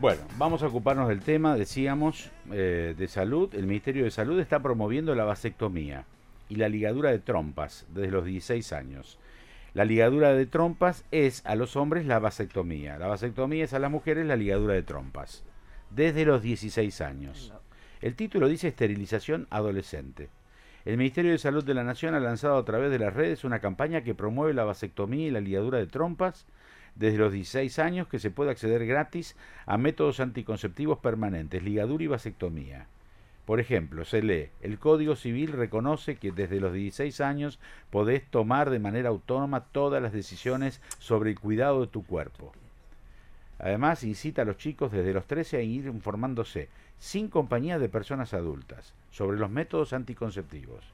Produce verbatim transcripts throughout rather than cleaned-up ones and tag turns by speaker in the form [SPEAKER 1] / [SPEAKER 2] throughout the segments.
[SPEAKER 1] Bueno, vamos a ocuparnos del tema, decíamos, eh, de salud. El Ministerio de Salud está promoviendo la vasectomía y la ligadura de trompas desde los dieciséis años. La ligadura de trompas es a los hombres la vasectomía. La vasectomía es a las mujeres la ligadura de trompas. Desde los dieciséis años. El título dice esterilización adolescente. El Ministerio de Salud de la Nación ha lanzado a través de las redes una campaña que promueve la vasectomía y la ligadura de trompas desde los dieciséis años, que se puede acceder gratis a métodos anticonceptivos permanentes, ligadura y vasectomía. Por ejemplo, se lee, el Código Civil reconoce que desde los dieciséis años podés tomar de manera autónoma todas las decisiones sobre el cuidado de tu cuerpo. Además, incita a los chicos desde los trece a ir informándose, sin compañía de personas adultas, sobre los métodos anticonceptivos.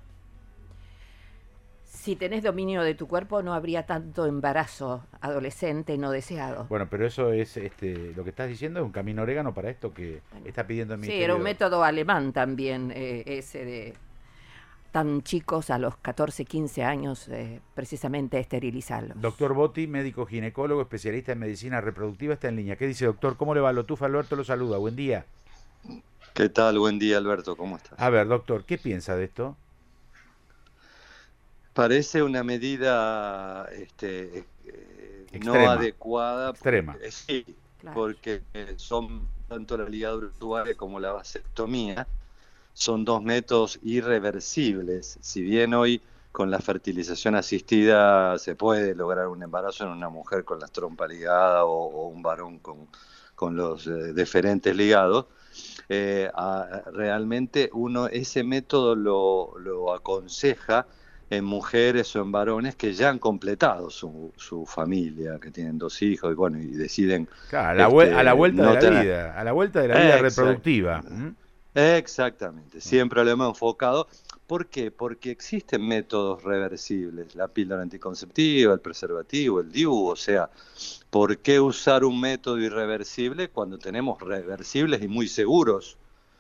[SPEAKER 2] Si tenés dominio de tu cuerpo, no habría tanto embarazo adolescente no deseado.
[SPEAKER 1] Bueno, pero eso es, este, lo que estás diciendo es un camino orégano para esto que está pidiendo el Ministerio.
[SPEAKER 2] Sí, era un método alemán también, eh, ese de tan chicos a los catorce, quince años, eh, precisamente esterilizarlos.
[SPEAKER 1] Doctor Botti, médico ginecólogo, especialista en medicina reproductiva, está en línea. ¿Qué dice, doctor? ¿Cómo le va? Lotufa Alberto lo saluda. Buen día.
[SPEAKER 3] ¿Qué tal? Buen día, Alberto. ¿Cómo estás?
[SPEAKER 1] A ver, doctor, ¿qué piensa de esto?
[SPEAKER 3] Parece una medida este, eh, no
[SPEAKER 1] Extrema.
[SPEAKER 3] adecuada.
[SPEAKER 1] Extrema.
[SPEAKER 3] Porque, sí,
[SPEAKER 2] Claro.
[SPEAKER 3] porque son tanto la ligadura urtuaria como la vasectomía, son dos métodos irreversibles. Si bien hoy con la fertilización asistida se puede lograr un embarazo en una mujer con las trompas ligadas o, o un varón con, con los eh, deferentes ligados, eh, a, realmente uno ese método lo, lo aconseja en mujeres o en varones que ya han completado su, su familia, que tienen dos hijos y bueno, y deciden...
[SPEAKER 1] Claro, a la,
[SPEAKER 3] este,
[SPEAKER 1] vue- a la vuelta
[SPEAKER 3] no
[SPEAKER 1] de la
[SPEAKER 3] tener...
[SPEAKER 1] vida, a la vuelta de la vida
[SPEAKER 3] Exacto.
[SPEAKER 1] reproductiva. ¿Mm?
[SPEAKER 3] Exactamente, siempre lo hemos enfocado. ¿Por qué? Porque existen métodos reversibles, la píldora anticonceptiva, el preservativo, el D I U, o sea, ¿por qué usar un método irreversible cuando tenemos reversibles y muy seguros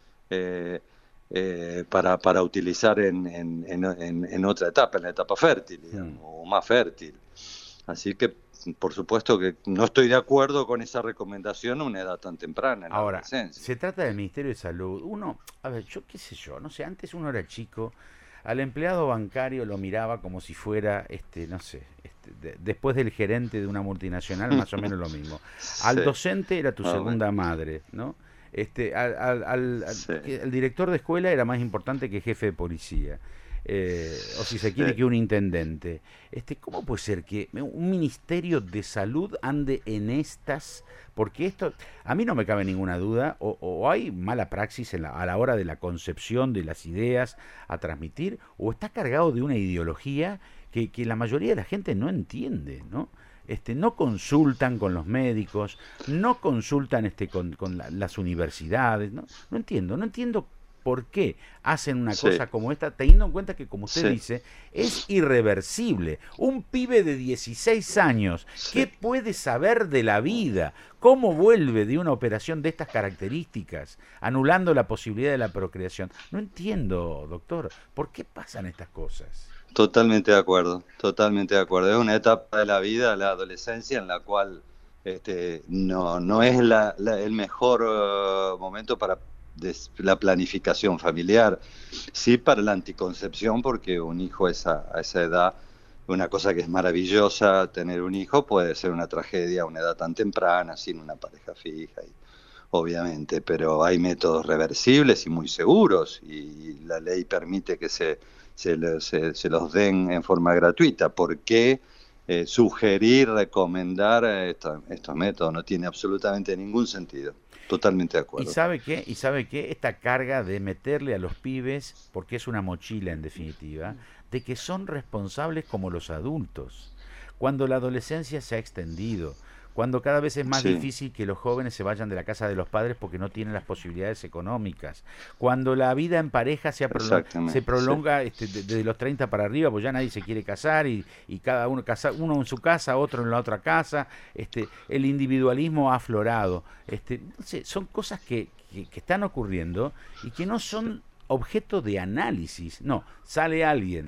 [SPEAKER 3] eh, eh, para, para utilizar en, en, en, en otra etapa, en la etapa fértil, digamos, mm. o más fértil? Así que, por supuesto que no estoy de acuerdo con esa recomendación a una edad tan temprana, en
[SPEAKER 1] Ahora,
[SPEAKER 3] la adolescencia.
[SPEAKER 1] se trata del Ministerio de Salud. Uno, a ver, yo qué sé yo, no sé, antes uno era chico, al empleado bancario lo miraba como si fuera, este, no sé, este, de, después del gerente de una multinacional, más o menos lo mismo. Al
[SPEAKER 3] Sí.
[SPEAKER 1] docente era tu
[SPEAKER 3] Ah,
[SPEAKER 1] segunda
[SPEAKER 3] bueno.
[SPEAKER 1] madre, ¿no? Este, al, al, al, al-
[SPEAKER 3] Sí.
[SPEAKER 1] el director de escuela era más importante que jefe de policía. Eh, o si se quiere
[SPEAKER 3] Sí.
[SPEAKER 1] que un intendente. Este, ¿cómo puede ser que un ministerio de salud ande en estas? Porque esto, a mí no me cabe ninguna duda, o, o hay mala praxis en la, a la hora de la concepción de las ideas a transmitir, o está cargado de una ideología que, que la mayoría de la gente no entiende, ¿no? Este, no consultan con los médicos, no consultan este, con, con la- las universidades, ¿no? No entiendo, no entiendo por qué hacen una
[SPEAKER 3] Sí.
[SPEAKER 1] cosa como esta, teniendo en cuenta que, como usted
[SPEAKER 3] Sí.
[SPEAKER 1] dice, es irreversible. Un pibe de dieciséis años,
[SPEAKER 3] Sí.
[SPEAKER 1] ¿qué puede saber de la vida? ¿Cómo vuelve de una operación de estas características, anulando la posibilidad de la procreación? No entiendo, doctor, ¿por qué pasan estas cosas?
[SPEAKER 3] Totalmente de acuerdo, totalmente de acuerdo. Es una etapa de la vida, la adolescencia, en la cual este, no, no es la, la- el mejor uh, momento para des- la planificación familiar, sí para la anticoncepción, porque un hijo esa, a esa edad, una cosa que es maravillosa, tener un hijo puede ser una tragedia a una edad tan temprana, sin una pareja fija, y, obviamente, pero hay métodos reversibles y muy seguros, y la ley permite que se se, le- se, se los den en forma gratuita. ¿Por qué eh, sugerir, recomendar esta- estos métodos? No tiene absolutamente ningún sentido. Totalmente de
[SPEAKER 1] ¿Y
[SPEAKER 3] acuerdo.
[SPEAKER 1] sabe qué? ¿Y sabe qué? Esta carga de meterle a los pibes, porque es una mochila en definitiva, de que son responsables como los adultos. Cuando la adolescencia se ha extendido, cuando cada vez es más
[SPEAKER 3] Sí.
[SPEAKER 1] difícil que los jóvenes se vayan de la casa de los padres porque no tienen las posibilidades económicas, cuando la vida en pareja se, ha prolon-
[SPEAKER 3] Exactamente,
[SPEAKER 1] se prolonga este, de- desde los treinta para arriba, pues ya nadie se quiere casar y, y cada uno, casa, uno en su casa, otro en la otra casa, este, el individualismo ha aflorado. Este, no sé, son cosas que, que, que están ocurriendo y que no son objeto de análisis. No, sale alguien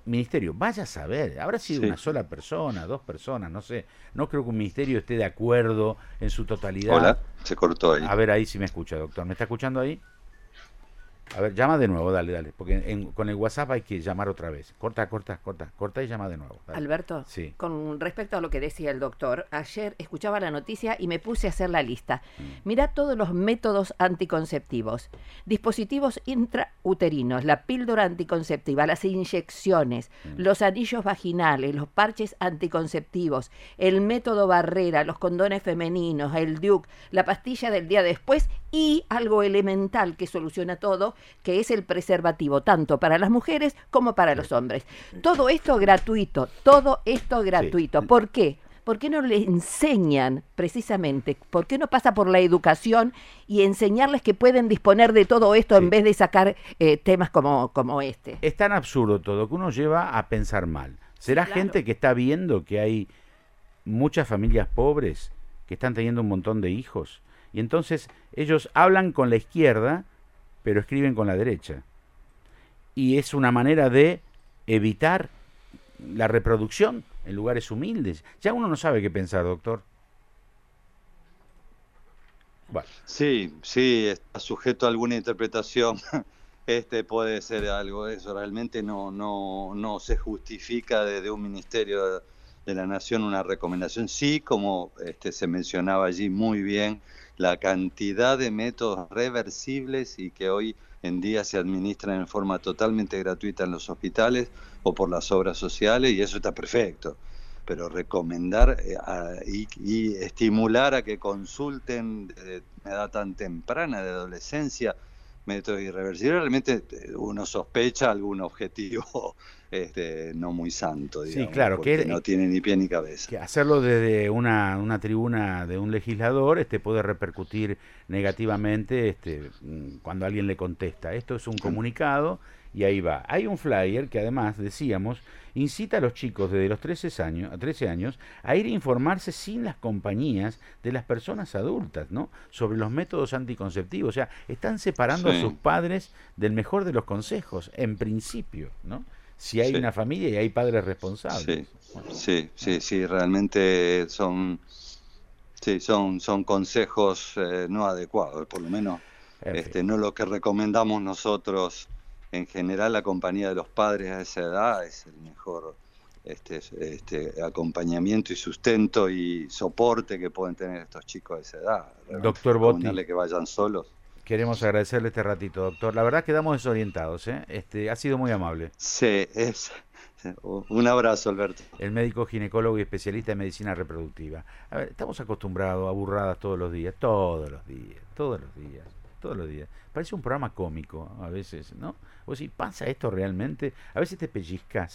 [SPEAKER 1] ministerio, vaya a saber, habrá sido
[SPEAKER 3] Sí.
[SPEAKER 1] una sola persona, dos personas, no sé, no creo que un ministerio esté de acuerdo en su totalidad.
[SPEAKER 3] Hola, se cortó ahí.
[SPEAKER 1] A ver ahí si me escucha, doctor, ¿me está escuchando ahí? A ver, llama de nuevo, dale, dale, porque en- con el WhatsApp hay que llamar otra vez. Corta, corta, corta, corta y llama de nuevo. Dale.
[SPEAKER 2] Alberto,
[SPEAKER 1] Sí.
[SPEAKER 2] con respecto a lo que decía el doctor, ayer escuchaba la noticia y me puse a hacer la lista.
[SPEAKER 1] Mm.
[SPEAKER 2] Mirá todos los métodos anticonceptivos, dispositivos intrauterinos, la píldora anticonceptiva, las inyecciones,
[SPEAKER 1] Mm.
[SPEAKER 2] los anillos vaginales, los parches anticonceptivos, el método Barrera, los condones femeninos, el D U C, la pastilla del día después y algo elemental que soluciona todo, que es el preservativo, tanto para las mujeres como para los hombres. Todo esto gratuito, todo esto gratuito.
[SPEAKER 1] Sí.
[SPEAKER 2] ¿Por qué? ¿Por qué no le enseñan precisamente? ¿Por qué no pasa por la educación y enseñarles que pueden disponer de todo esto
[SPEAKER 1] Sí.
[SPEAKER 2] en vez de sacar eh, temas como, como este?
[SPEAKER 1] Es tan absurdo todo que uno lleva a pensar mal. ¿Será
[SPEAKER 2] claro.
[SPEAKER 1] gente que está viendo que hay muchas familias pobres que están teniendo un montón de hijos? Y entonces ellos hablan con la izquierda, pero escriben con la derecha. Y es una manera de evitar la reproducción en lugares humildes. Ya uno no sabe qué pensar, doctor. Bueno,
[SPEAKER 3] Sí, sí, está sujeto a alguna interpretación. Este puede ser algo, eso realmente no, no, no se justifica desde un ministerio de la Nación una recomendación. Sí, como este, se mencionaba allí muy bien, la cantidad de métodos reversibles y que hoy en día se administran en forma totalmente gratuita en los hospitales o por las obras sociales, y eso está perfecto. Pero recomendar eh, a, y, y estimular a que consulten desde una edad tan temprana de adolescencia métodos irreversibles, realmente uno sospecha algún objetivo este, no muy santo, digamos,
[SPEAKER 1] sí, claro,
[SPEAKER 3] porque
[SPEAKER 1] que,
[SPEAKER 3] no tiene ni pie ni cabeza.
[SPEAKER 1] que hacerlo desde una, una tribuna de un legislador este, puede repercutir negativamente este, cuando alguien le contesta. Esto es un comunicado y ahí va. Hay un flyer que además, decíamos, incita a los chicos desde los trece años, trece años a ir a informarse sin las compañías de las personas adultas, ¿no? Sobre los métodos anticonceptivos. O sea, están separando
[SPEAKER 3] Sí.
[SPEAKER 1] a sus padres del mejor de los consejos, en principio, ¿no? Si hay
[SPEAKER 3] Sí.
[SPEAKER 1] una familia y hay padres responsables.
[SPEAKER 3] Sí,
[SPEAKER 1] Bueno,
[SPEAKER 3] sí, sí, sí, realmente son, sí, son, son consejos eh, no adecuados, por lo menos
[SPEAKER 1] en
[SPEAKER 3] este,
[SPEAKER 1] fin.
[SPEAKER 3] no lo que recomendamos nosotros. En general, la compañía de los padres a esa edad es el mejor este, este, acompañamiento y sustento y soporte que pueden tener estos chicos a esa edad. Realmente
[SPEAKER 1] Doctor Botti,
[SPEAKER 3] recomendarle que vayan solos.
[SPEAKER 1] queremos agradecerle este ratito, doctor. La verdad quedamos desorientados, ¿eh? Este, ha sido muy amable.
[SPEAKER 3] Sí, es. Un abrazo, Alberto.
[SPEAKER 1] El médico ginecólogo y especialista en medicina reproductiva. A ver, estamos acostumbrados a burradas todos los días, todos los días, todos los días, todos los días. Parece un programa cómico a veces, ¿no? O si pasa esto realmente, a veces te pellizcas